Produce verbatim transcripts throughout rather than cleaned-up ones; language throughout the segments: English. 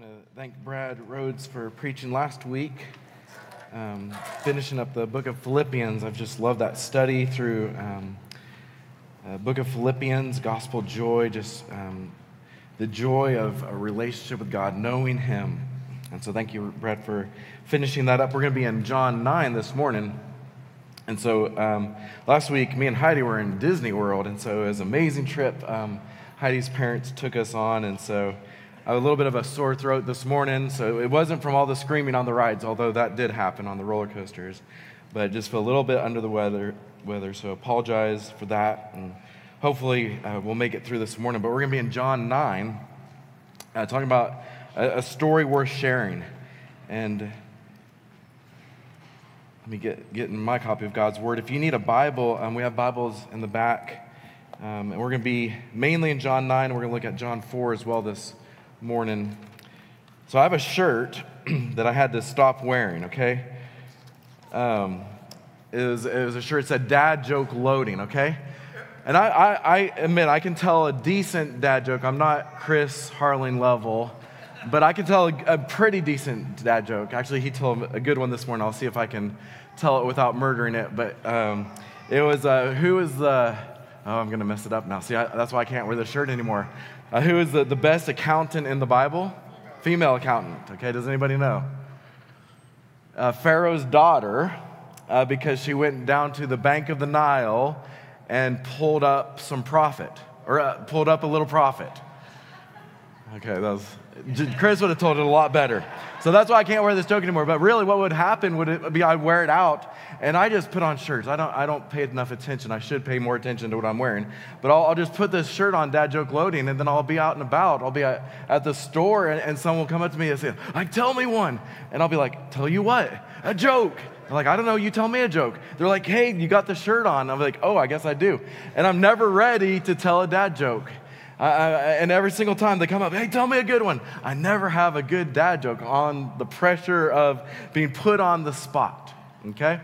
want to thank Brad Rhodes for preaching last week, um, finishing up the book of Philippians. I've just loved that study through um, uh, book of Philippians, gospel joy, just um, the joy of a relationship with God, knowing Him. And so thank you, Brad, for finishing that up. We're going to be in John nine this morning. And so um, last week, me and Heidi were in Disney World, and so it was an amazing trip. Um, Heidi's parents took us on, and so I have a little bit of a sore throat this morning, so it wasn't from all the screaming on the rides, although that did happen on the roller coasters, but just feel a little bit under the weather, weather. So apologize for that, and hopefully uh, we'll make it through this morning. But we're going to be in John nine, uh, talking about a, a story worth sharing. And let me get, get in my copy of God's Word. If you need a Bible, um, we have Bibles in the back, um, and we're going to be mainly in John nine, and we're going to look at John four as well this morning. So I have a shirt that I had to stop wearing, okay? Um, it, was, it was a shirt that said dad joke loading, okay? And I, I, I admit I can tell a decent dad joke. I'm not Chris Harling level, but I can tell a, a pretty decent dad joke. Actually, he told a good one this morning. I'll see if I can tell it without murdering it. But um, it was, uh, who is the, oh, I'm going to mess it up now. See, I, that's why I can't wear the shirt anymore. Uh, who is the, the best accountant in the Bible? Female accountant, okay? Does anybody know? Uh, Pharaoh's daughter, uh, because she went down to the bank of the Nile and pulled up some profit, or uh, pulled up a little profit. Okay, that was, Chris would have told it a lot better. So that's why I can't wear this joke anymore. But really what would happen would it be I'd wear it out, and I just put on shirts. I don't I don't pay enough attention. I should pay more attention to what I'm wearing. But I'll, I'll just put this shirt on, dad joke loading, and then I'll be out and about. I'll be at, at the store, and, and someone will come up to me and say, like, tell me one. And I'll be like, tell you what? A joke. They're like, I don't know, you tell me a joke. They're like, hey, you got the shirt on. I'm like, oh, I guess I do. And I'm never ready to tell a dad joke. I, I, and every single time they come up, hey, tell me a good one. I never have a good dad joke on the pressure of being put on the spot, okay?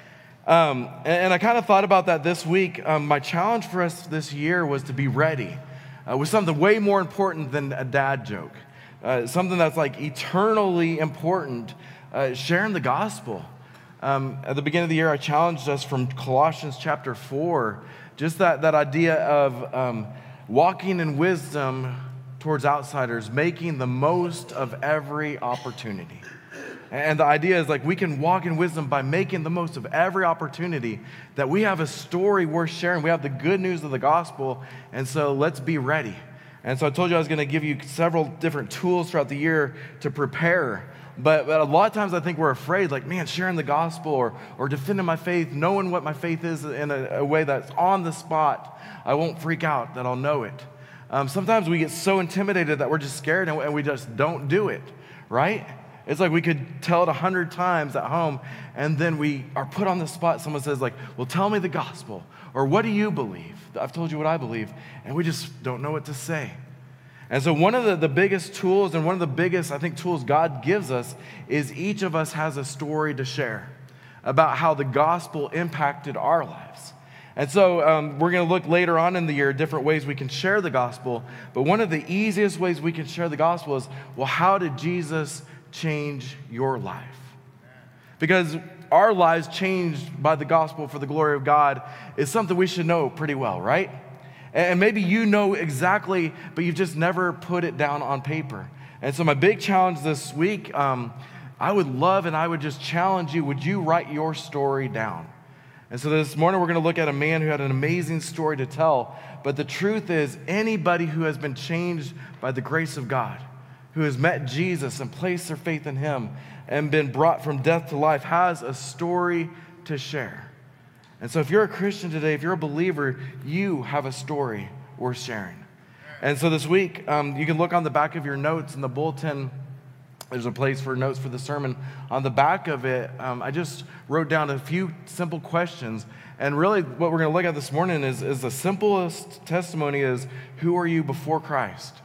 Um, and, and I kind of thought about that this week. Um, my challenge for us this year was to be ready uh, with something way more important than a dad joke, uh, something that's like eternally important, uh, sharing the gospel. Um, at the beginning of the year, I challenged us from Colossians chapter four, just that, that idea of um, walking in wisdom towards outsiders, making the most of every opportunity. And the idea is like we can walk in wisdom by making the most of every opportunity, that we have a story worth sharing. We have the good news of the gospel, and so let's be ready. And so I told you I was going to give you several different tools throughout the year to prepare. But, but a lot of times I think we're afraid, like, man, sharing the gospel or, or defending my faith, knowing what my faith is in a, a way that's on the spot, I won't freak out, that I'll know it. Um, sometimes we get so intimidated that we're just scared and, and we just don't do it, right? It's like we could tell it a hundred times at home, and then we are put on the spot. Someone says, like, well, tell me the gospel, or what do you believe? I've told you what I believe, and we just don't know what to say. And so one of the, the biggest tools, and one of the biggest, I think, tools God gives us is each of us has a story to share about how the gospel impacted our lives. And so um, we're going to look later on in the year at different ways we can share the gospel. But one of the easiest ways we can share the gospel is, well, how did Jesus change your life? Because our lives changed by the gospel for the glory of God is something we should know pretty well, right? And maybe you know exactly, but you've just never put it down on paper. And so my big challenge this week, um, I would love and I would just challenge you, would you write your story down? And so this morning we're going to look at a man who had an amazing story to tell. But the truth is, anybody who has been changed by the grace of God, who has met Jesus and placed their faith in Him and been brought from death to life, has a story to share. And so if you're a Christian today, if you're a believer, you have a story worth sharing. And so this week, um, you can look on the back of your notes in the bulletin. There's a place for notes for the sermon. On the back of it, um, I just wrote down a few simple questions. And really what we're going to look at this morning is, is the simplest testimony is, who are you before Christ?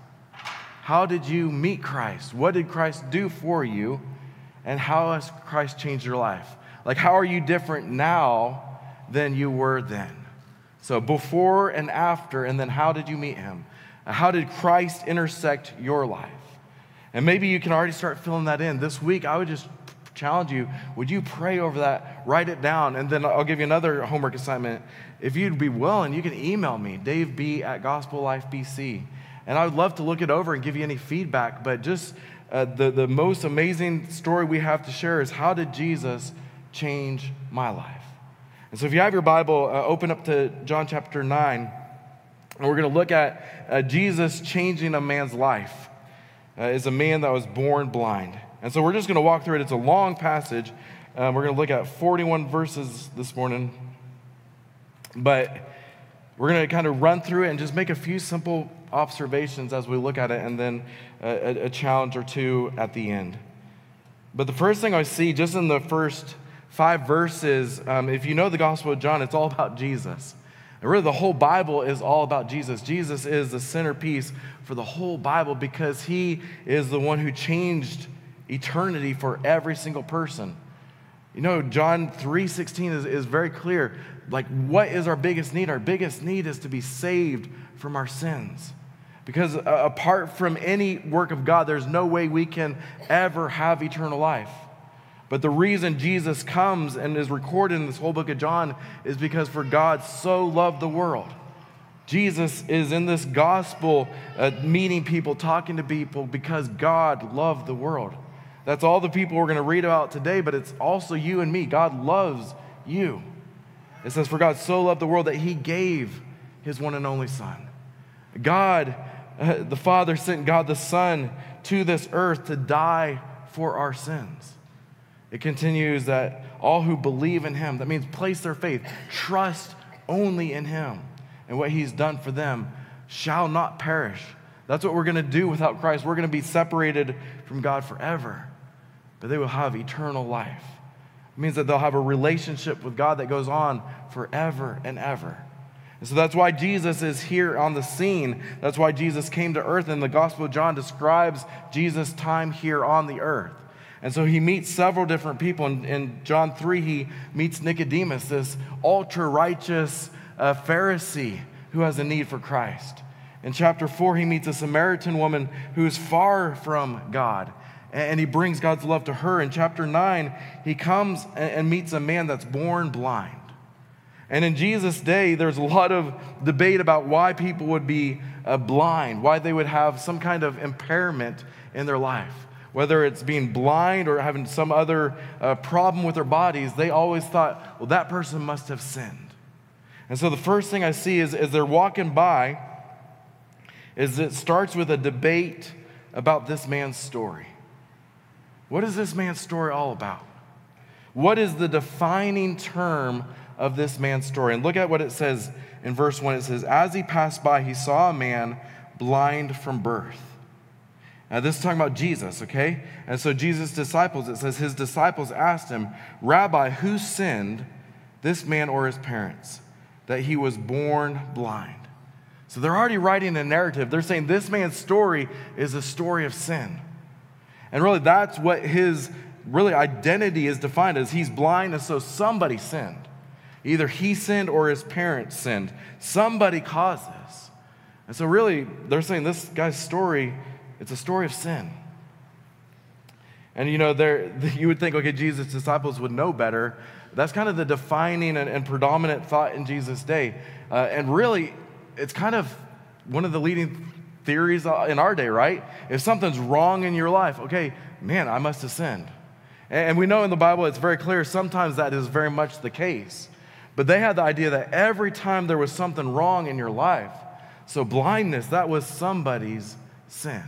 How did you meet Christ? What did Christ do for you? And how has Christ changed your life? Like, how are you different now than you were then? So before and after, and then how did you meet Him? How did Christ intersect your life? And maybe you can already start filling that in. This week, I would just challenge you, would you pray over that, write it down, and then I'll give you another homework assignment. If you'd be willing, you can email me, Dave B at Gospel Life B C. And I would love to look it over and give you any feedback, but just uh, the, the most amazing story we have to share is, how did Jesus change my life? And so if you have your Bible, uh, open up to John chapter nine, and we're going to look at uh, Jesus changing a man's life. Uh, is a man that was born blind. And so we're just going to walk through it. It's a long passage. Um, we're going to look at forty-one verses this morning. But we're going to kind of run through it and just make a few simple observations as we look at it, and then a, a challenge or two at the end. But the first thing I see just in the first five verses, um, if you know the Gospel of John, it's all about Jesus. And really the whole Bible is all about Jesus. Jesus is the centerpiece for the whole Bible because he is the one who changed eternity for every single person. You know, John three sixteen is, is very clear. Like, what is our biggest need? Our biggest need is to be saved from our sins. Because uh, apart from any work of God, there's no way we can ever have eternal life. But the reason Jesus comes and is recorded in this whole book of John is because for God so loved the world. Jesus is in this gospel uh, meeting people, talking to people because God loved the world. That's all the people we're going to read about today, but it's also you and me. God loves you. It says, for God so loved the world that he gave his one and only Son. God, uh, the Father sent God the Son to this earth to die for our sins. It continues that all who believe in him, that means place their faith, trust only in him and what he's done for them, shall not perish. That's what we're going to do without Christ. We're going to be separated from God forever, but they will have eternal life. It means that they'll have a relationship with God that goes on forever and ever. And so that's why Jesus is here on the scene. That's why Jesus came to earth, and the Gospel of John describes Jesus' time here on the earth. And so he meets several different people. In, in John three, he meets Nicodemus, this ultra-righteous uh, Pharisee who has a need for Christ. In chapter four, he meets a Samaritan woman who is far from God, and he brings God's love to her. In chapter nine, he comes and meets a man that's born blind. And in Jesus' day, there's a lot of debate about why people would be uh, blind, why they would have some kind of impairment in their life. Whether it's being blind or having some other uh, problem with their bodies, they always thought, well, that person must have sinned. And so the first thing I see is, as they're walking by, is it starts with a debate about this man's story. What is this man's story all about? What is the defining term of this man's story? And look at what it says in verse one. It says, as he passed by, he saw a man blind from birth. Now, this is talking about Jesus, okay? And so Jesus' disciples, it says, his disciples asked him, Rabbi, who sinned, this man or his parents, that he was born blind? So they're already writing a narrative. They're saying this man's story is a story of sin. And really, that's what his really identity is defined as. He's blind, and so somebody sinned. Either he sinned or his parents sinned. Somebody caused this. And so really, they're saying this guy's story, it's a story of sin. And you know, there you would think, okay, Jesus' disciples would know better. That's kind of the defining and, and predominant thought in Jesus' day. Uh, and really, it's kind of one of the leading theories in our day, right? If something's wrong in your life, okay, man, I must have sinned. And we know in the Bible it's very clear sometimes that is very much the case. But they had the idea that every time there was something wrong in your life, so blindness, that was somebody's sin.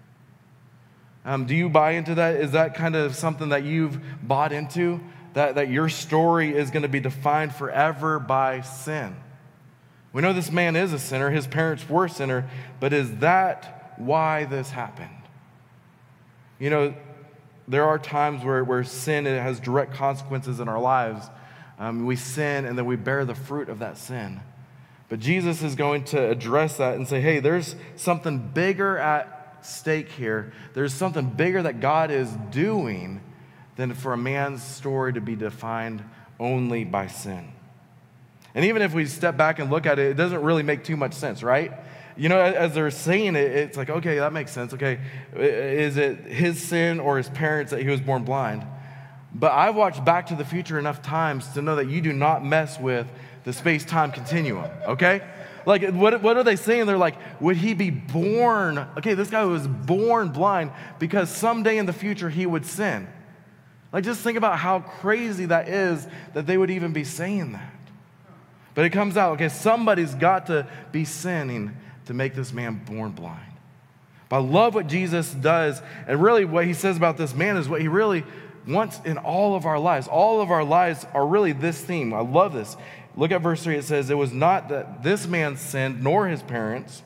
Um, do you buy into that? Is that kind of something that you've bought into? That, that your story is going to be defined forever by sin? We know this man is a sinner. His parents were a sinner. But is that why this happened? You know, there are times where, where sin it has direct consequences in our lives. Um, we sin and then we bear the fruit of that sin. But Jesus is going to address that and say, hey, there's something bigger at stake here. There's something bigger that God is doing than for a man's story to be defined only by sin. And even if we step back and look at it, it doesn't really make too much sense, right? you know, as they're saying it, it's like, okay, that makes sense. Okay, is it his sin or his parents that he was born blind? But I've watched Back to the Future enough times to know that you do not mess with the space-time continuum, okay? Like, what, what are they saying? They're like, would he be born? Okay, this guy was born blind because someday in the future he would sin. Like, just think about how crazy that is that they would even be saying that. But it comes out, okay, somebody's got to be sinning to make this man born blind. But I love what Jesus does, and really what he says about this man is what he really wants in all of our lives. All of our lives are really this theme. I love this. Look at verse three. It says, it was not that this man sinned, nor his parents,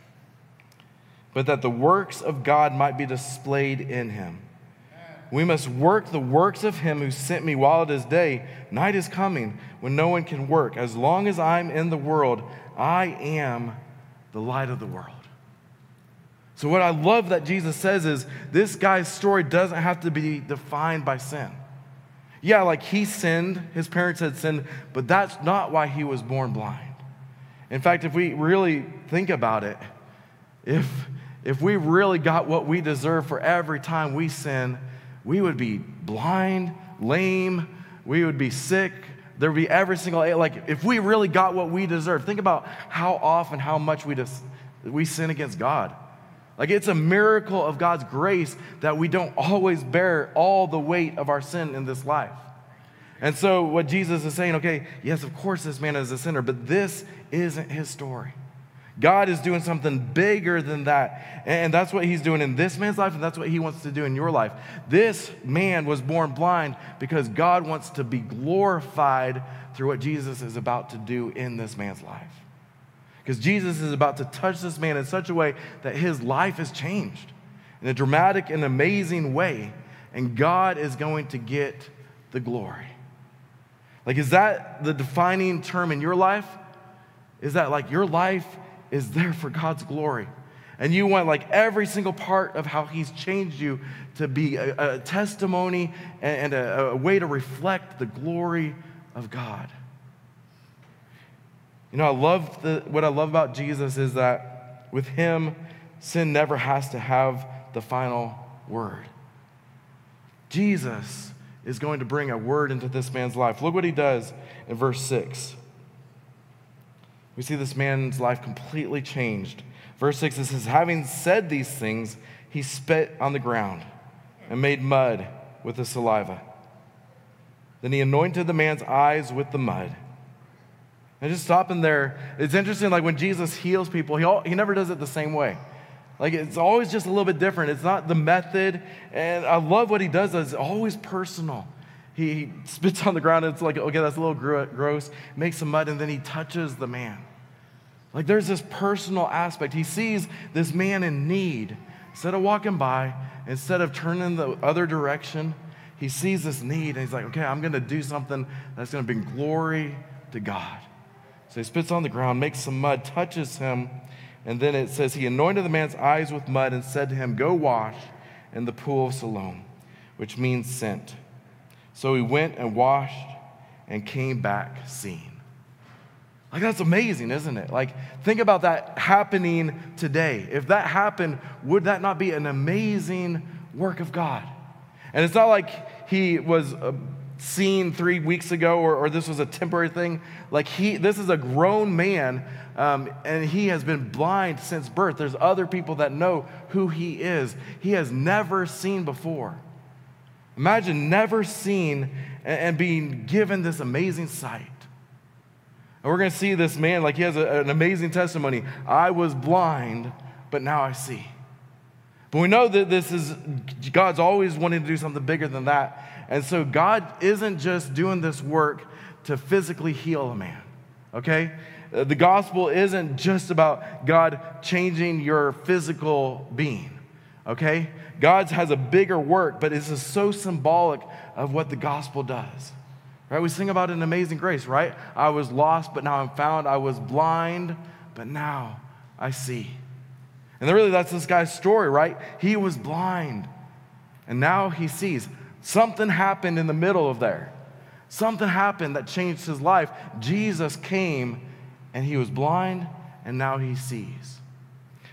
but that the works of God might be displayed in him. We must work the works of him who sent me while it is day. Night is coming when no one can work. As long as I'm in the world, I am the light of the world. So what I love that Jesus says is this guy's story doesn't have to be defined by sin. Yeah, like he sinned, his parents had sinned, but that's not why he was born blind. In fact, if we really think about it, if, if we really got what we deserve for every time we sin, we would be blind, lame, we would be sick. There would be every single, like if we really got what we deserve, think about how often, how much we, just, we sin against God. Like it's a miracle of God's grace that we don't always bear all the weight of our sin in this life. And so what Jesus is saying, okay, yes, of course this man is a sinner, but this isn't his story. God is doing something bigger than that. And that's what he's doing in this man's life, and that's what he wants to do in your life. This man was born blind because God wants to be glorified through what Jesus is about to do in this man's life. Because Jesus is about to touch this man in such a way that his life is changed in a dramatic and amazing way, and God is going to get the glory. Like, is that the defining term in your life? Is that like your life is there for God's glory? And you want like every single part of how he's changed you to be a, a testimony and a, a way to reflect the glory of God. You know, I love the, what I love about Jesus is that with him, sin never has to have the final word. Jesus is going to bring a word into this man's life. Look what he does in verse six. We see this man's life completely changed. Verse six, it says, having said these things, he spit on the ground and made mud with his saliva. Then he anointed the man's eyes with the mud. And just stopping there, it's interesting, like when Jesus heals people, he, all, he never does it the same way. Like it's always just a little bit different. It's not the method. And I love what he does. It's always personal. He, he spits on the ground and it's like, okay, that's a little gross. Makes some mud and then he touches the man. Like there's this personal aspect. He sees this man in need. Instead of walking by, instead of turning the other direction, he sees this need and he's like, okay, I'm going to do something that's going to bring glory to God. So he spits on the ground, makes some mud, touches him, and then it says he anointed the man's eyes with mud and said to him, go wash in the pool of Siloam, which means sent. So he went and washed and came back seeing. Like that's amazing, isn't it? Like think about that happening today. If that happened, would that not be an amazing work of God? And it's not like he was uh, seen three weeks ago or, or this was a temporary thing. Like he, this is a grown man um, and he has been blind since birth. There's other people that know who he is. He has never seen before. Imagine never seen and, and being given this amazing sight. And we're going to see this man, like he has a, an amazing testimony. I was blind, but now I see. But we know that this is, God's always wanting to do something bigger than that. And so God isn't just doing this work to physically heal a man, okay? The gospel isn't just about God changing your physical being, okay? God has a bigger work, but it's just so symbolic of what the gospel does, right? We sing about an amazing grace, right? I was lost, but now I'm found. I was blind, but now I see. And really, that's this guy's story, right? He was blind, and now he sees. Something happened in the middle of there. Something happened that changed his life. Jesus came, and he was blind, and now he sees.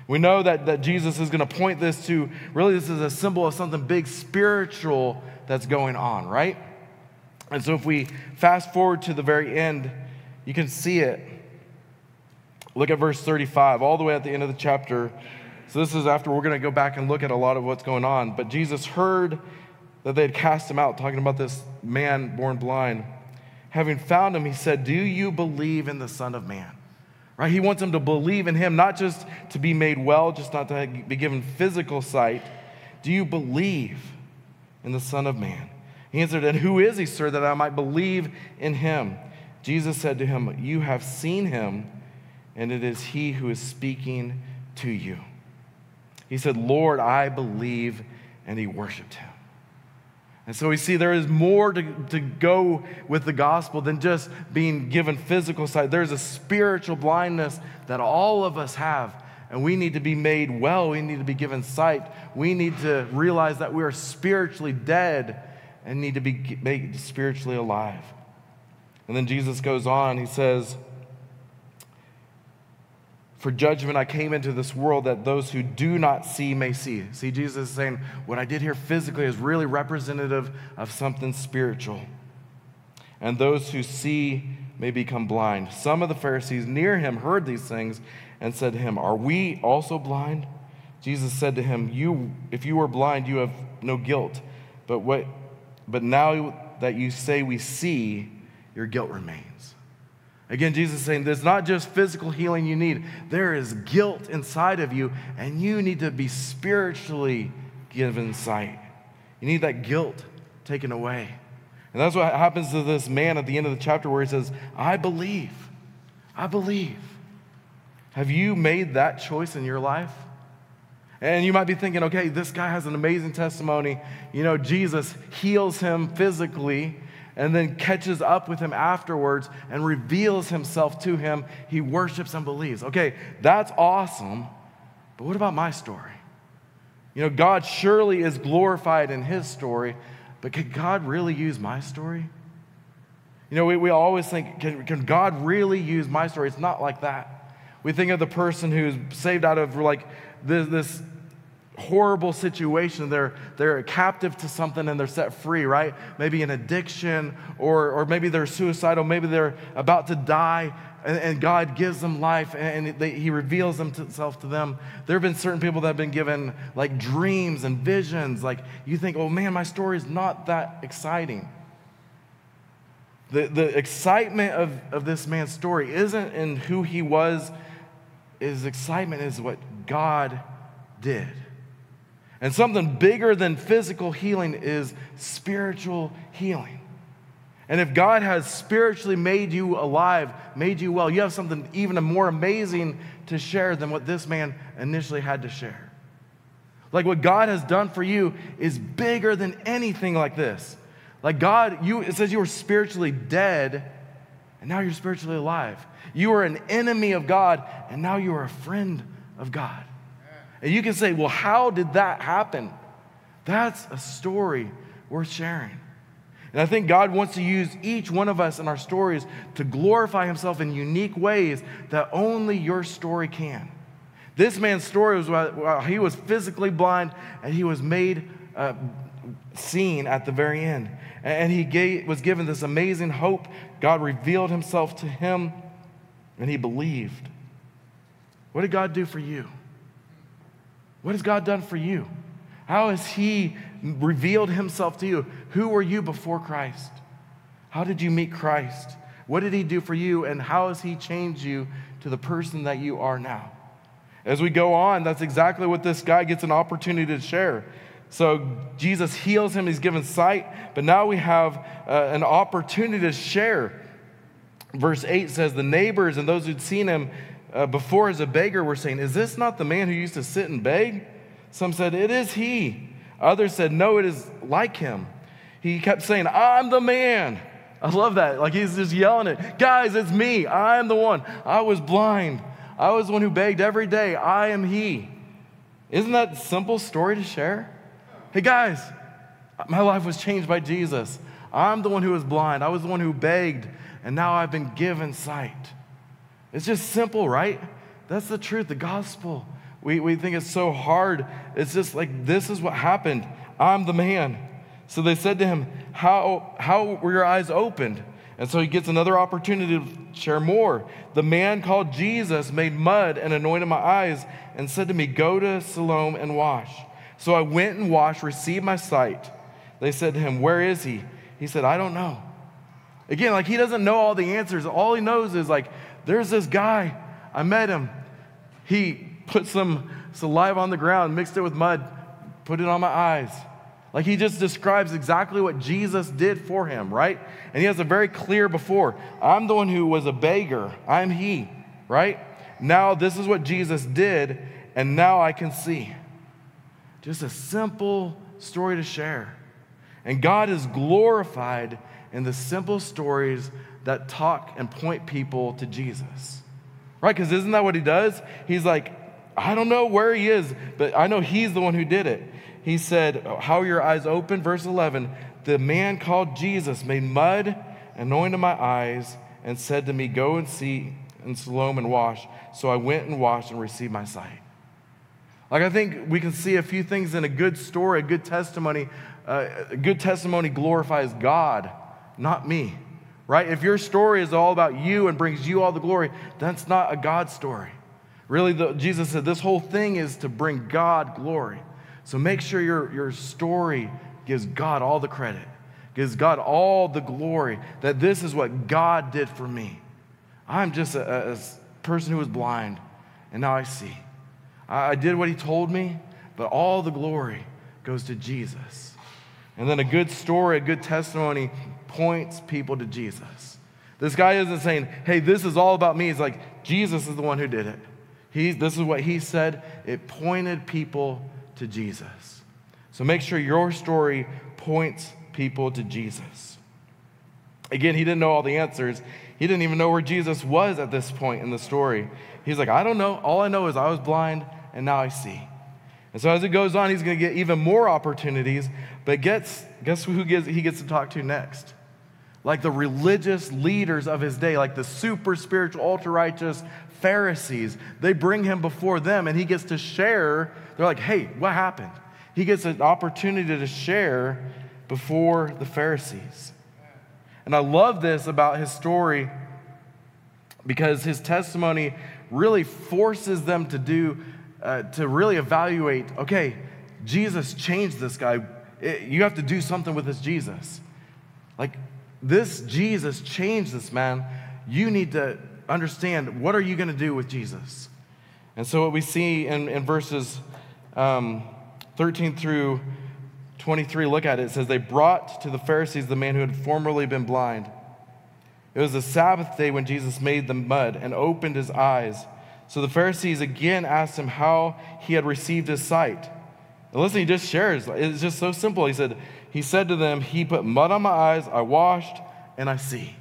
We know that, that Jesus is going to point this to, really this is a symbol of something big spiritual that's going on, right? And so if we fast forward to the very end, you can see it. Look at verse thirty-five, all the way at the end of the chapter. So this is after we're going to go back and look at a lot of what's going on. But Jesus heard that they had cast him out, talking about this man born blind. Having found him, he said, do you believe in the Son of Man? Right? He wants them to believe in him, not just to be made well, just not to be given physical sight. Do you believe in the Son of Man? He answered, and who is he, sir, that I might believe in him? Jesus said to him, you have seen him, and it is he who is speaking to you. He said, Lord, I believe, and he worshiped him. And so we see there is more to, to go with the gospel than just being given physical sight. There's a spiritual blindness that all of us have, and we need to be made well. We need to be given sight. We need to realize that we are spiritually dead and need to be made spiritually alive. And then Jesus goes on, he says, for judgment I came into this world that those who do not see may see. See, Jesus is saying, what I did here physically is really representative of something spiritual. And those who see may become blind. Some of the Pharisees near him heard these things and said to him, are we also blind? Jesus said to him, "You, if you were blind, you have no guilt. But what, but now that you say we see, your guilt remains." Again, Jesus is saying there's not just physical healing you need. There is guilt inside of you, and you need to be spiritually given sight. You need that guilt taken away. And that's what happens to this man at the end of the chapter where he says, I believe. I believe. Have you made that choice in your life? And you might be thinking, okay, this guy has an amazing testimony. You know, Jesus heals him physically and then catches up with him afterwards and reveals himself to him. He worships and believes. Okay, that's awesome. But what about my story? You know, God surely is glorified in his story, but can God really use my story? You know, we, we always think, can, can God really use my story? It's not like that. We think of the person who's saved out of like this, this horrible situation. They're, they're captive to something and they're set free, right? Maybe an addiction, or, or maybe they're suicidal. Maybe they're about to die, and, and God gives them life, and, and they, he reveals himself to them. There have been certain people that have been given like dreams and visions. Like you think, oh man, my story is not that exciting. The, the excitement of, of this man's story isn't in who he was. His excitement is what God did. And something bigger than physical healing is spiritual healing. And if God has spiritually made you alive, made you well, you have something even more amazing to share than what this man initially had to share. Like what God has done for you is bigger than anything like this. Like God, you, it says you were spiritually dead, and now you're spiritually alive. You were an enemy of God, and now you are a friend of God. And you can say, well, how did that happen? That's a story worth sharing. And I think God wants to use each one of us in our stories to glorify himself in unique ways that only your story can. This man's story was while he was physically blind, and he was made uh, seen at the very end. And he gave, was given this amazing hope. God revealed himself to him, and he believed. What did God do for you? What has God done for you? How has he revealed himself to you? Who were you before Christ? How did you meet Christ? What did he do for you, and how has he changed you to the person that you are now? As we go on, that's exactly what this guy gets an opportunity to share. So Jesus heals him, he's given sight, but now we have uh, an opportunity to share. Verse eight says, the neighbors and those who'd seen him uh, before as a beggar were saying, is this not the man who used to sit and beg? Some said, it is he. Others said, no, it is like him. He kept saying, I'm the man. I love that. Like he's just yelling it. Guys, it's me. I'm the one. I was blind. I was the one who begged every day. I am he. Isn't that a simple story to share? Hey guys, my life was changed by Jesus. I'm the one who was blind. I was the one who begged, and now I've been given sight. It's just simple, right? That's the truth, the gospel. We, we think it's so hard. It's just like, this is what happened. I'm the man. So they said to him, how, how were your eyes opened? And so he gets another opportunity to share more. The man called Jesus made mud and anointed my eyes and said to me, go to Siloam and wash. So I went and washed, received my sight. They said to him, where is he? He said, I don't know. Again, like he doesn't know all the answers. All he knows is like, there's this guy. I met him. He put some saliva on the ground, mixed it with mud, put it on my eyes. Like he just describes exactly what Jesus did for him, right? And he has a very clear before. I'm the one who was a beggar. I'm he, right? Now this is what Jesus did, and now I can see. Just a simple story to share. And God is glorified in the simple stories that talk and point people to Jesus, right? Because isn't that what he does? He's like, I don't know where he is, but I know he's the one who did it. He said, how are your eyes open? Verse eleven, the man called Jesus made mud, anointed my eyes, and said to me, go and see in Siloam and wash. So I went and washed and received my sight. Like I think we can see a few things in a good story, a good testimony. Uh, a good testimony glorifies God, not me, right? If your story is all about you and brings you all the glory, that's not a God story. Really, the, Jesus said this whole thing is to bring God glory. So make sure your, your story gives God all the credit, gives God all the glory, that this is what God did for me. I'm just a, a person who was blind, and now I see. I, I did what he told me, but all the glory goes to Jesus. And then a good story, a good testimony points people to Jesus. This guy isn't saying, hey, this is all about me. He's like, Jesus is the one who did it. He, this is what he said. It pointed people to Jesus. So make sure your story points people to Jesus. Again, he didn't know all the answers. He didn't even know where Jesus was at this point in the story. He's like, I don't know. All I know is I was blind and now I see. And so as it goes on, he's going to get even more opportunities, but gets, guess who gets, he gets to talk to next? Like the religious leaders of his day, like the super spiritual, ultra-righteous Pharisees. They bring him before them, and he gets to share. They're like, hey, what happened? He gets an opportunity to share before the Pharisees. And I love this about his story because his testimony really forces them to do Uh, to really evaluate, okay, Jesus changed this guy. It, you have to do something with this Jesus. Like, this Jesus changed this man. You need to understand, what are you going to do with Jesus? And so what we see in, in verses um, thirteen through twenty-three, look at it. It says, they brought to the Pharisees the man who had formerly been blind. It was the Sabbath day when Jesus made the mud and opened his eyes. So the Pharisees again asked him how he had received his sight. And listen, he just shares. It's just so simple. He said, he said to them, he put mud on my eyes, I washed, and I see.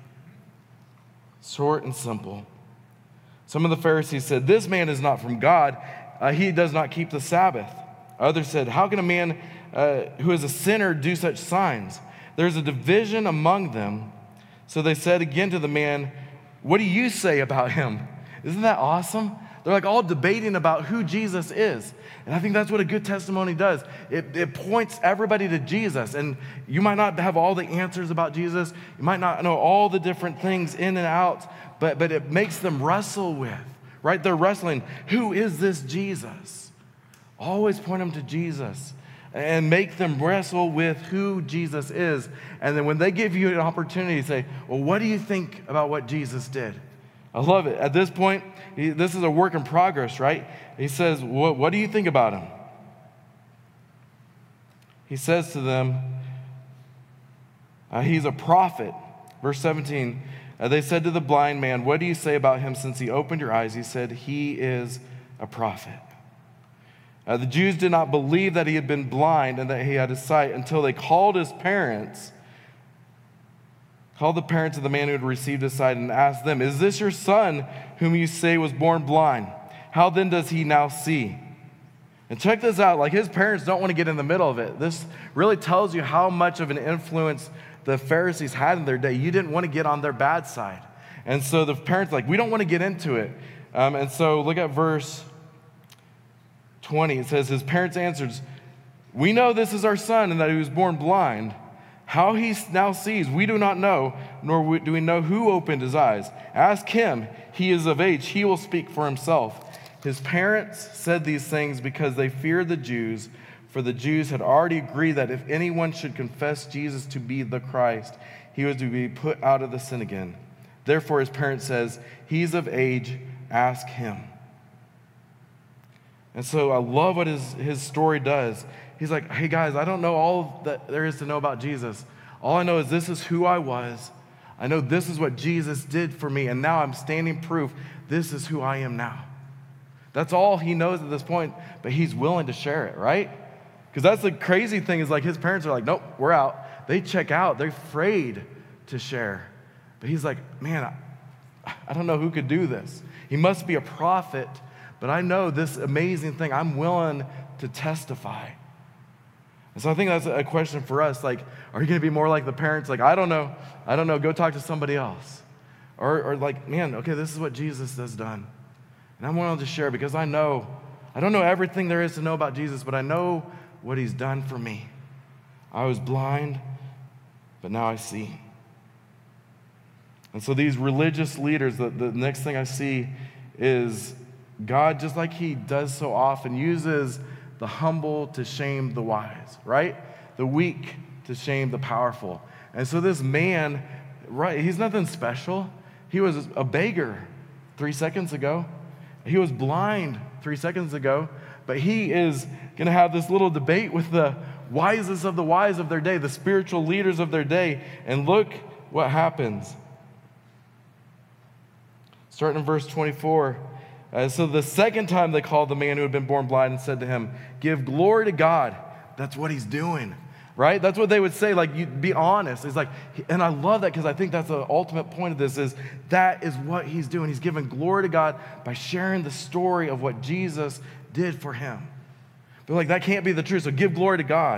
Short and simple. Some of the Pharisees said, this man is not from God. Uh, he does not keep the Sabbath. Others said, how can a man uh, who is a sinner do such signs? There's a division among them. So they said again to the man, what do you say about him? Isn't that awesome? They're like all debating about who Jesus is. And I think that's what a good testimony does. It, it points everybody to Jesus. And you might not have all the answers about Jesus. You might not know all the different things in and out, but, but it makes them wrestle with, right? They're wrestling. Who is this Jesus? Always point them to Jesus and make them wrestle with who Jesus is. And then when they give you an opportunity to say, well, what do you think about what Jesus did? I love it. At this point, he, this is a work in progress, right? He says, what, what do you think about him? He says to them, uh, he's a prophet. Verse seventeen, uh, they said to the blind man, what do you say about him since he opened your eyes? He said, he is a prophet. Uh, the Jews did not believe that he had been blind and that he had his sight until they called his parents Called the parents of the man who had received his sight and asked them, is this your son whom you say was born blind? How then does he now see? And check this out, like his parents don't want to get in the middle of it. This really tells you how much of an influence the Pharisees had in their day. You didn't want to get on their bad side. And so the parents like, we don't want to get into it. Um, and so look at verse twenty, it says, his parents answered, we know this is our son and that he was born blind. How he now sees, we do not know, nor do we know who opened his eyes. Ask him, he is of age, he will speak for himself. His parents said these things because they feared the Jews, for the Jews had already agreed that if anyone should confess Jesus to be the Christ, he was to be put out of the synagogue. Therefore his parents says, he's of age, ask him. And so I love what his, his story does. He's like, hey guys, I don't know all that there is to know about Jesus. All I know is this is who I was. I know this is what Jesus did for me, and now I'm standing proof this is who I am now. That's all he knows at this point, but he's willing to share it, right? Because that's the crazy thing is like his parents are like, nope, we're out. They check out. They're afraid to share. But he's like, man, I, I don't know who could do this. He must be a prophet, but I know this amazing thing. I'm willing to testify. And so I think that's a question for us. Like, are you going to be more like the parents? Like, I don't know. I don't know. Go talk to somebody else. Or, or like, man, okay, this is what Jesus has done. And I'm willing to share because I know, I don't know everything there is to know about Jesus, but I know what he's done for me. I was blind, but now I see. And so these religious leaders, the, the next thing I see is God, just like he does so often, uses the humble to shame the wise, right? The weak to shame the powerful. And so this man, right, he's nothing special. He was a beggar three seconds ago. He was blind three seconds ago. But he is going to have this little debate with the wisest of the wise of their day, the spiritual leaders of their day. And look what happens. Starting in verse twenty-four. Uh, so the second time they called the man who had been born blind and said to him, give glory to God. That's what he's doing, right? That's what they would say, like, you be honest. It's like, and I love that because I think that's the ultimate point of this is that is what he's doing. He's giving glory to God by sharing the story of what Jesus did for him. But like, that can't be the truth, so give glory to God.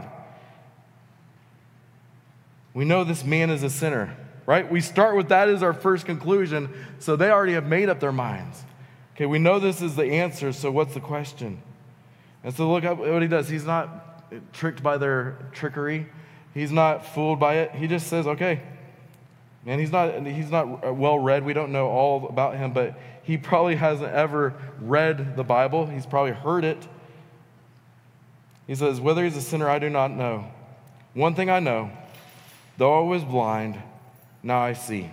We know this man is a sinner, right? We start with that as our first conclusion, so they already have made up their minds. Okay, we know this is the answer, so what's the question? And so look at what he does. He's not tricked by their trickery. He's not fooled by it. He just says, okay. And he's not, he's not well read. We don't know all about him, but he probably hasn't ever read the Bible. He's probably heard it. He says, whether he's a sinner, I do not know. One thing I know, though I was blind, now I see.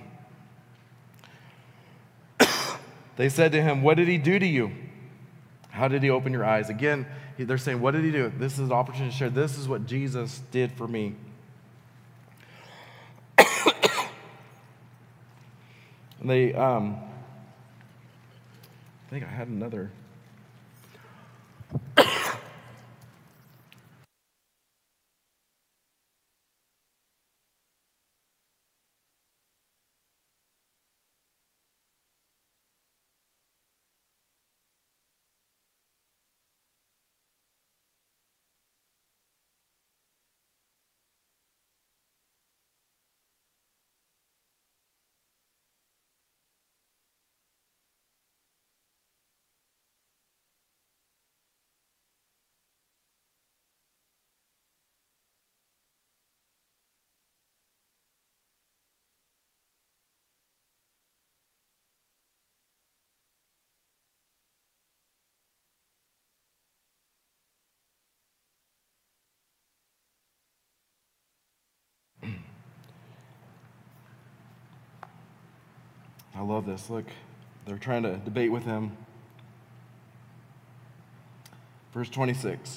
They said to him, what did he do to you? How did he open your eyes? Again, they're saying, what did he do? This is an opportunity to share. This is what Jesus did for me. And they, um, I think I had another. I love this. Look, they're trying to debate with him. Verse twenty-six.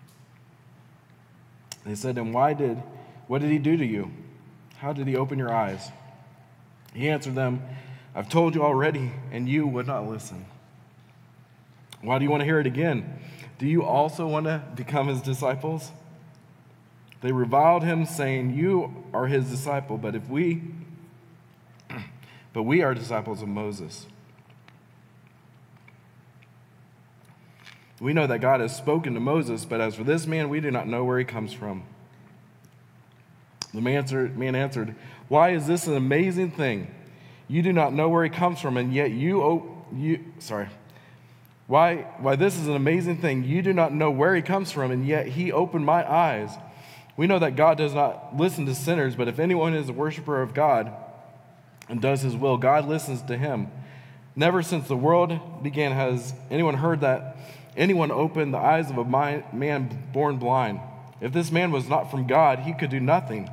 They said to him, Why did, what did he do to you? How did he open your eyes? He answered them, I've told you already, and you would not listen. Why do you want to hear it again? Do you also want to become his disciples? They reviled him, saying, You are his disciple, but if we But we are disciples of Moses. We know that God has spoken to Moses, but as for this man, we do not know where he comes from. The man answered, man answered, Why is this an amazing thing? You do not know where he comes from, and yet you, oh, you, sorry. Why, why this is an amazing thing. You do not know where he comes from, and yet he opened my eyes. We know that God does not listen to sinners, but if anyone is a worshiper of God and does his will, God listens to him. Never since the world began has anyone heard that anyone opened the eyes of a man born blind. If this man was not from God, he could do nothing.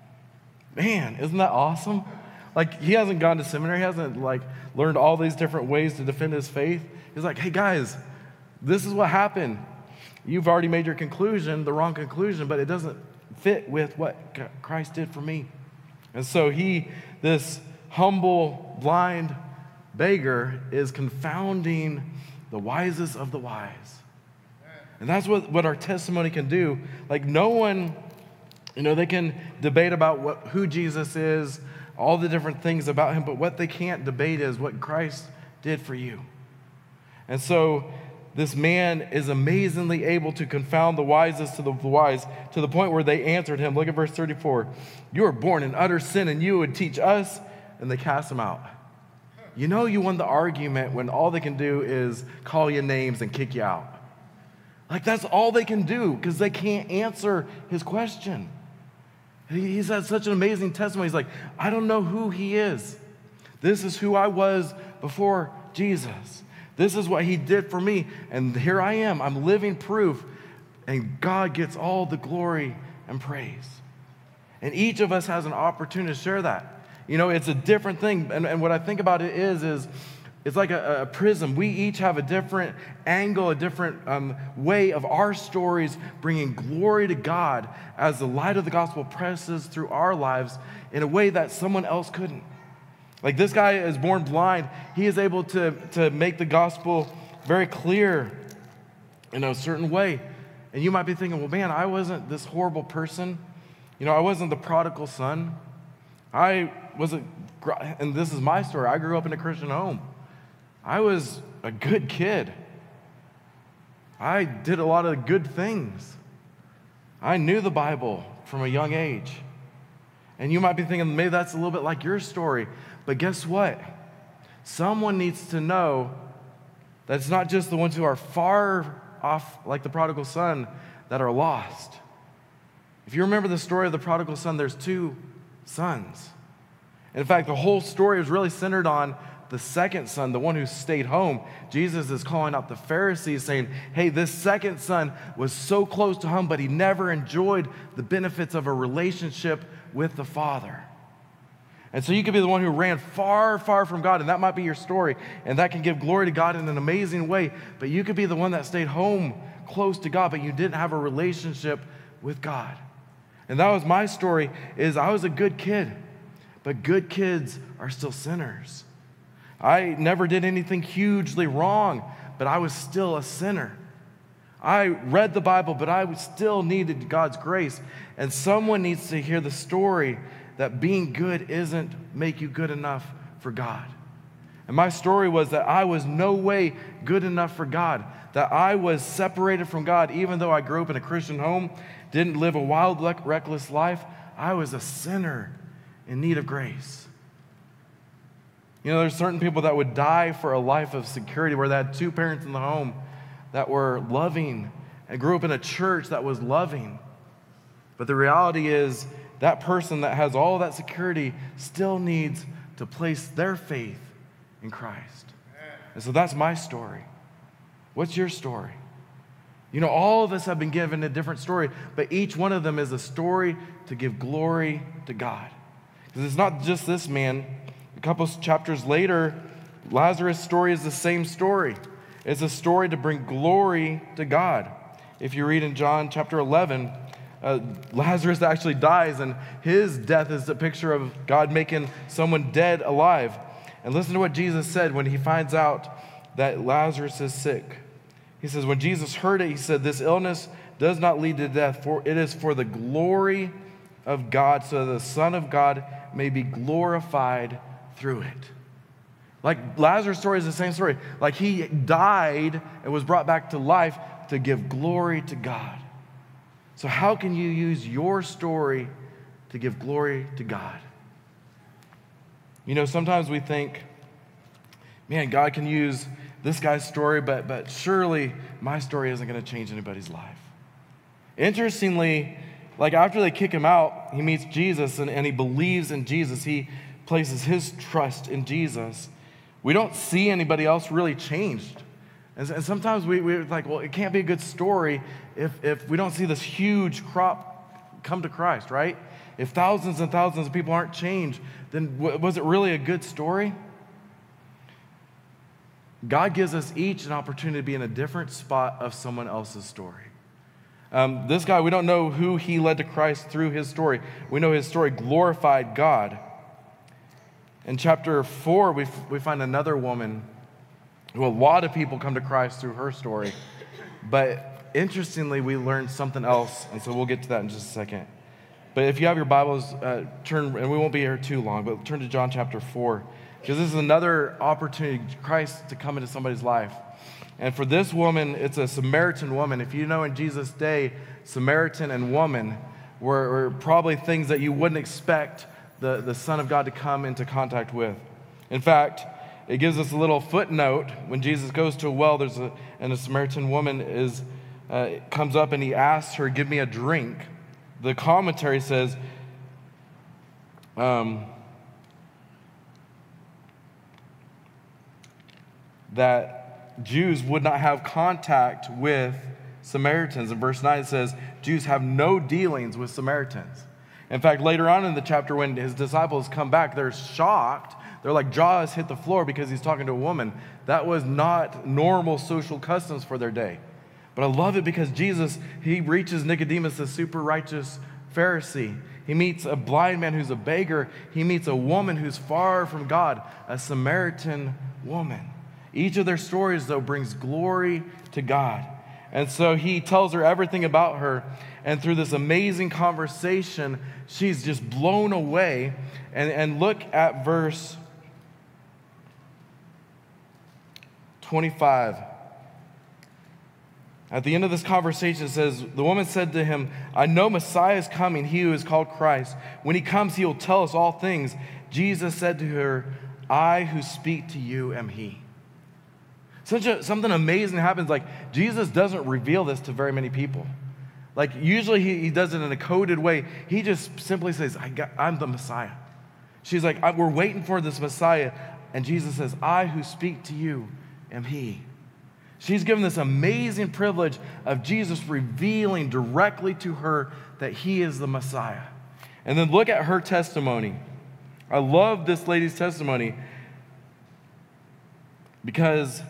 Man, isn't that awesome? Like, he hasn't gone to seminary, he hasn't like learned all these different ways to defend his faith. He's like, hey guys, this is what happened. You've already made your conclusion, the wrong conclusion, but it doesn't fit with what Christ did for me. And so he, this humble, blind beggar, is confounding the wisest of the wise. And that's what, what our testimony can do. Like, no one, you know, they can debate about what, who Jesus is, all the different things about him, but what they can't debate is what Christ did for you. And so this man is amazingly able to confound the wisest to the wise, to the point where they answered him. Look at verse thirty-four. You are born in utter sin, and you would teach us, and they cast him out. You know you won the argument when all they can do is call you names and kick you out. Like, that's all they can do because they can't answer his question. He's had such an amazing testimony. He's like, I don't know who he is. This is who I was before Jesus. This is what he did for me. And here I am. I'm living proof. And God gets all the glory and praise. And each of us has an opportunity to share that. You know, it's a different thing. And, and what I think about it is, is it's like a, a prism. We each have a different angle, a different um, way of our stories bringing glory to God as the light of the gospel presses through our lives in a way that someone else couldn't. Like, this guy is born blind. He is able to, to make the gospel very clear in a certain way. And you might be thinking, well, man, I wasn't this horrible person. You know, I wasn't the prodigal son. I wasn't, and this is my story. I grew up in a Christian home. I was a good kid. I did a lot of good things. I knew the Bible from a young age. And you might be thinking, maybe that's a little bit like your story. But guess what? Someone needs to know that it's not just the ones who are far off, like the prodigal son, that are lost. If you remember the story of the prodigal son, there's two sons. In fact, the whole story is really centered on the second son, the one who stayed home. Jesus is calling out the Pharisees saying, hey, this second son was so close to home, but he never enjoyed the benefits of a relationship with the Father. And so you could be the one who ran far, far from God, and that might be your story, and that can give glory to God in an amazing way. But you could be the one that stayed home close to God, but you didn't have a relationship with God. And that was my story, is I was a good kid, but good kids are still sinners. I never did anything hugely wrong, but I was still a sinner. I read the Bible, but I still needed God's grace. And someone needs to hear the story that being good isn't make you good enough for God. And my story was that I was no way good enough for God, that I was separated from God, even though I grew up in a Christian home, didn't live a wild, reckless life. I was a sinner in need of grace. You know, there's certain people that would die for a life of security where they had two parents in the home that were loving and grew up in a church that was loving. But the reality is that person that has all that security still needs to place their faith in Christ. And so that's my story. What's your story? You know, all of us have been given a different story, but each one of them is a story to give glory to God. Because it's not just this man. A couple chapters later, Lazarus' story is the same story. It's a story to bring glory to God. If you read in John chapter eleven, uh, Lazarus actually dies, and his death is a picture of God making someone dead alive. And listen to what Jesus said when he finds out that Lazarus is sick. He says, when Jesus heard it, he said, this illness does not lead to death, for it is for the glory of God, so that the Son of God may be glorified through it. Like, Lazarus' story is the same story. Like, he died and was brought back to life to give glory to God. So how can you use your story to give glory to God? You know, sometimes we think, man, God can use this guy's story, but, but surely my story isn't going to change anybody's life. Interestingly, like after they kick him out, he meets Jesus and, and he believes in Jesus. He places his trust in Jesus. We don't see anybody else really changed. And, and sometimes we, we're like, well, it can't be a good story if, if we don't see this huge crop come to Christ, right? If thousands and thousands of people aren't changed, then w- was it really a good story? God gives us each an opportunity to be in a different spot of someone else's story. Um, this guy, we don't know who he led to Christ through his story. We know his story glorified God. In chapter four, we, f- we find another woman who a lot of people come to Christ through her story. But interestingly, we learn something else, and so we'll get to that in just a second. But if you have your Bibles, uh, turn, and we won't be here too long, but turn to John chapter four, because this is another opportunity, Christ, to come into somebody's life. And for this woman, it's a Samaritan woman. If you know in Jesus' day, Samaritan and woman were, were probably things that you wouldn't expect the, the Son of God to come into contact with. In fact, it gives us a little footnote when Jesus goes to a well, there's a, and a Samaritan woman is uh, comes up and he asks her, give me a drink. The commentary says, um, that Jews would not have contact with Samaritans. In verse nine it says, Jews have no dealings with Samaritans. In fact, later on in the chapter when his disciples come back, they're shocked. They're like, jaws hit the floor because he's talking to a woman. That was not normal social customs for their day. But I love it because Jesus, he reaches Nicodemus, a super righteous Pharisee. He meets a blind man who's a beggar. He meets a woman who's far from God, a Samaritan woman. Each of their stories, though, brings glory to God. And so he tells her everything about her. And through this amazing conversation, she's just blown away. And, and look at verse twenty-five. At the end of this conversation, it says, the woman said to him, I know Messiah is coming, he who is called Christ. When he comes, he will tell us all things. Jesus said to her, I who speak to you am he. Such a, something amazing happens. Like, Jesus doesn't reveal this to very many people. Like, usually he, he does it in a coded way. He just simply says, I got, I'm the Messiah. She's like, I, we're waiting for this Messiah. And Jesus says, I who speak to you am he. She's given this amazing privilege of Jesus revealing directly to her that he is the Messiah. And then look at her testimony. I love this lady's testimony because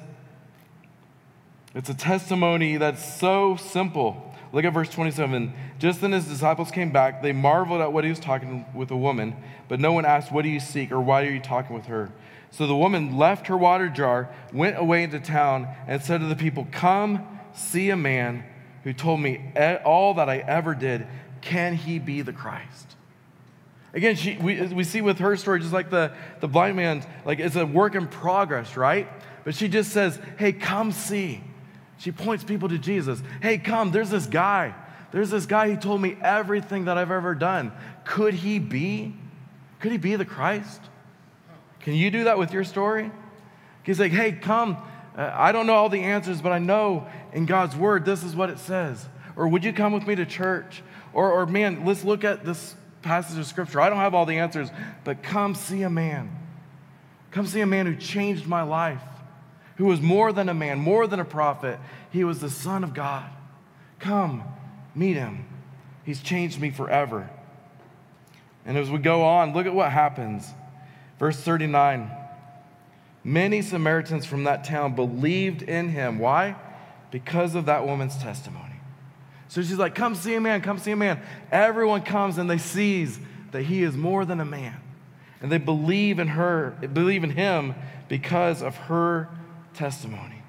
it's a testimony that's so simple. Look at verse twenty-seven. Just then his disciples came back. They marveled at what he was talking with a woman, but no one asked, what do you seek, or why are you talking with her? So the woman left her water jar, went away into town, and said to the people, come see a man who told me all that I ever did. Can he be the Christ? Again, she, we, we see with her story, just like the, the blind man, like it's a work in progress, right? But she just says, hey, come see. She points people to Jesus. Hey, come, there's this guy. There's this guy who told me everything that I've ever done. Could he be? Could he be the Christ? Can you do that with your story? He's like, hey, come. Uh, I don't know all the answers, but I know in God's word, this is what it says. Or would you come with me to church? Or, or man, let's look at this passage of scripture. I don't have all the answers, but come see a man. Come see a man who changed my life, who was more than a man, more than a prophet. He was the Son of God. Come, meet him. He's changed me forever. And as we go on, look at what happens. Verse thirty-nine, many Samaritans from that town believed in him. Why? Because of that woman's testimony. So she's like, come see a man, come see a man. Everyone comes and they sees that he is more than a man. And they believe in her, believe in him because of her testimony.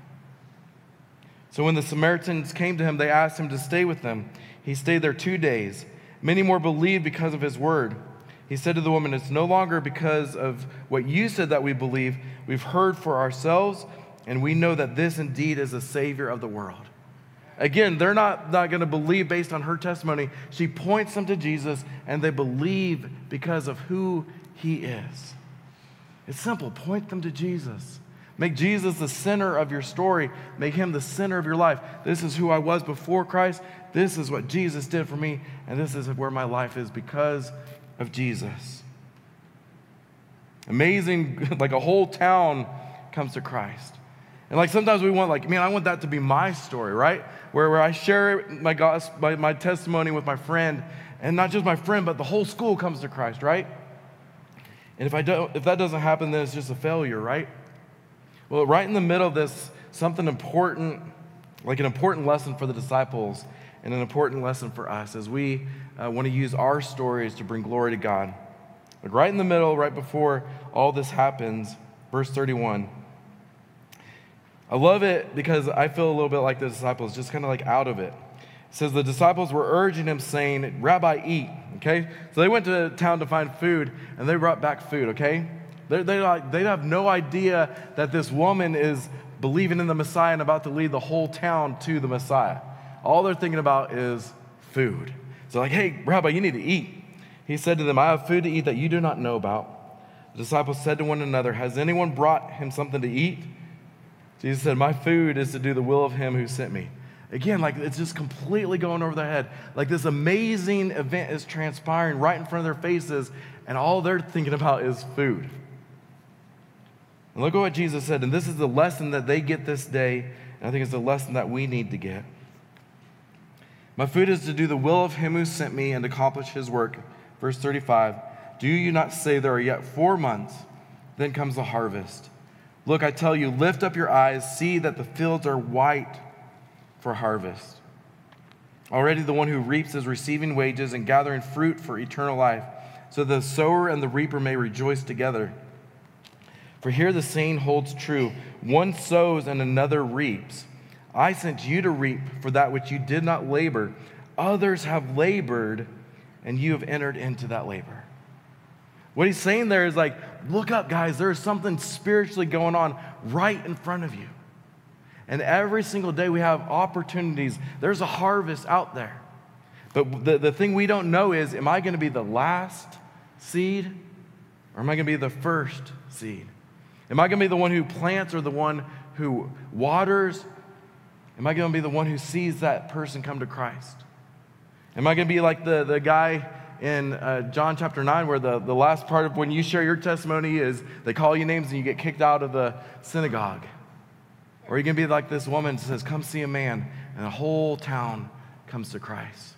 So when the Samaritans came to him, they asked him to stay with them. He stayed there two days. Many more believed because of his word. He said to the woman, it's no longer because of what you said that we believe. We've heard for ourselves, and we know that this indeed is the Savior of the world. Again, they're not, not going to believe based on her testimony. She points them to Jesus, and they believe because of who he is. It's simple. Point them to Jesus. Make Jesus the center of your story. Make him the center of your life. This is who I was before Christ. This is what Jesus did for me. And this is where my life is because of Jesus. Amazing, like a whole town comes to Christ. And like sometimes we want like, man, I want that to be my story, right? Where, where I share my, gospel, my, my testimony with my friend, and not just my friend, but the whole school comes to Christ, right? And if I don't, if that doesn't happen, then it's just a failure, right? Well, right in the middle of this, something important, like an important lesson for the disciples and an important lesson for us as we uh, want to use our stories to bring glory to God. Like right in the middle, right before all this happens, verse thirty-one. I love it because I feel a little bit like the disciples, just kind of like out of it. It says the disciples were urging him saying, Rabbi, eat, okay? So they went to town to find food, and they brought back food, okay? They they like, they have no idea that this woman is believing in the Messiah and about to lead the whole town to the Messiah. All they're thinking about is food. So like, hey, Rabbi, you need to eat. He said to them, I have food to eat that you do not know about. The disciples said to one another, has anyone brought him something to eat? Jesus said, my food is to do the will of him who sent me. Again, like it's just completely going over their head. Like this amazing event is transpiring right in front of their faces, and all they're thinking about is food. And look at what Jesus said, and this is the lesson that they get this day, and I think it's the lesson that we need to get. My food is to do the will of him who sent me and accomplish his work. Verse thirty-five, do you not say there are yet four months, then comes the harvest? Look, I tell you, lift up your eyes, see that the fields are white for harvest. Already the one who reaps is receiving wages and gathering fruit for eternal life, so the sower and the reaper may rejoice together. For here the saying holds true, one sows and another reaps. I sent you to reap for that which you did not labor. Others have labored, and you have entered into that labor. What he's saying there is like, look up, guys, there's something spiritually going on right in front of you. And every single day we have opportunities. There's a harvest out there. But the, the thing we don't know is, am I going to be the last seed, or am I going to be the first seed? Am I going to be the one who plants or the one who waters? Am I going to be the one who sees that person come to Christ? Am I going to be like the, the guy in uh, John chapter nine, where the, the last part of when you share your testimony is they call you names and you get kicked out of the synagogue? Or are you going to be like this woman that says, come see a man, and the whole town comes to Christ?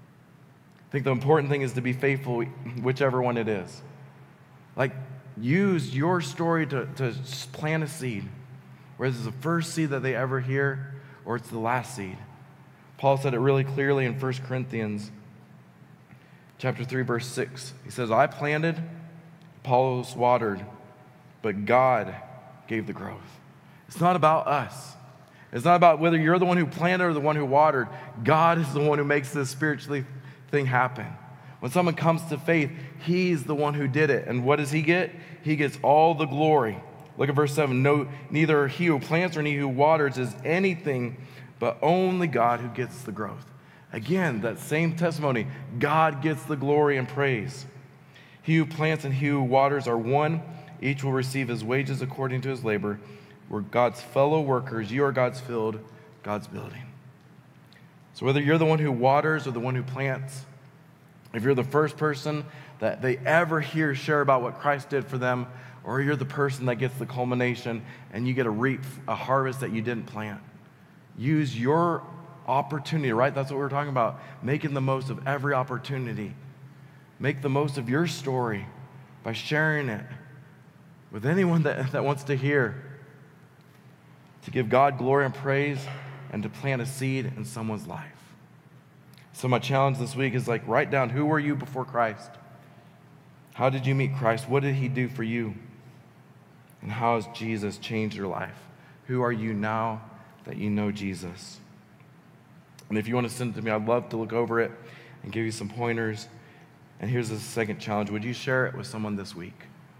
I think the important thing is to be faithful, whichever one it is. Like, use your story to, to plant a seed, whether it's the first seed that they ever hear or it's the last seed. Paul said it really clearly in First Corinthians chapter three, verse six. He says, I planted, Apollos watered, but God gave the growth. It's not about us. It's not about whether you're the one who planted or the one who watered. God is the one who makes this spiritually thing happen. When someone comes to faith, he's the one who did it. And what does he get? He gets all the glory. Look at verse seven. No, neither he who plants or he who waters is anything, but only God who gets the growth. Again, that same testimony. God gets the glory and praise. He who plants and he who waters are one. Each will receive his wages according to his labor. We're God's fellow workers. You are God's field, God's building. So whether you're the one who waters or the one who plants, if you're the first person that they ever hear share about what Christ did for them, or you're the person that gets the culmination and you get to reap a harvest that you didn't plant, use your opportunity, right? That's what we're talking about, making the most of every opportunity. Make the most of your story by sharing it with anyone that, that wants to hear, to give God glory and praise and to plant a seed in someone's life. So my challenge this week is like, write down, who were you before Christ? How did you meet Christ? What did he do for you? And how has Jesus changed your life? Who are you now that you know Jesus? And if you want to send it to me, I'd love to look over it and give you some pointers. And here's the second challenge. Would you share it with someone this week?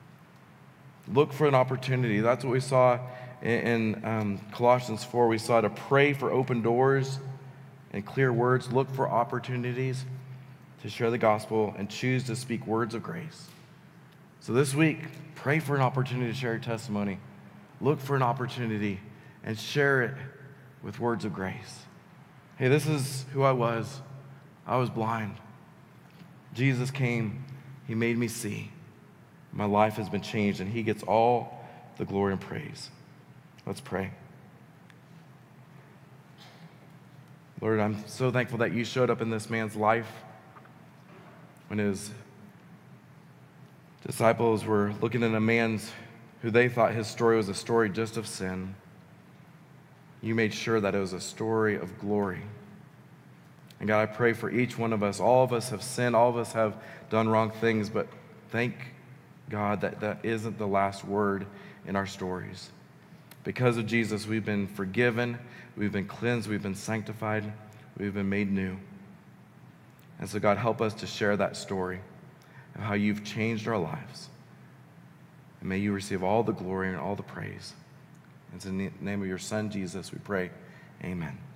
Look for an opportunity. That's what we saw in, in um, Colossians four. We saw to pray for open doors and clear words. Look for opportunities to share the gospel and choose to speak words of grace. So this week, pray for an opportunity to share your testimony. look for an opportunity and share it with words of grace. Hey, this is who I was. I was blind. Jesus came. He made me see. My life has been changed, and he gets all the glory and praise. Let's pray. Lord, I'm so thankful that you showed up in this man's life when his disciples were looking at a man's who they thought his story was a story just of sin. You made sure that it was a story of glory. And God, I pray for each one of us. All of us have sinned. All of us have done wrong things, but thank God that that isn't the last word in our stories. Because of Jesus, we've been forgiven, we've been cleansed, we've been sanctified, we've been made new. And so God, help us to share that story of how you've changed our lives. And may you receive all the glory and all the praise. It's in the name of your Son, Jesus, we pray. Amen.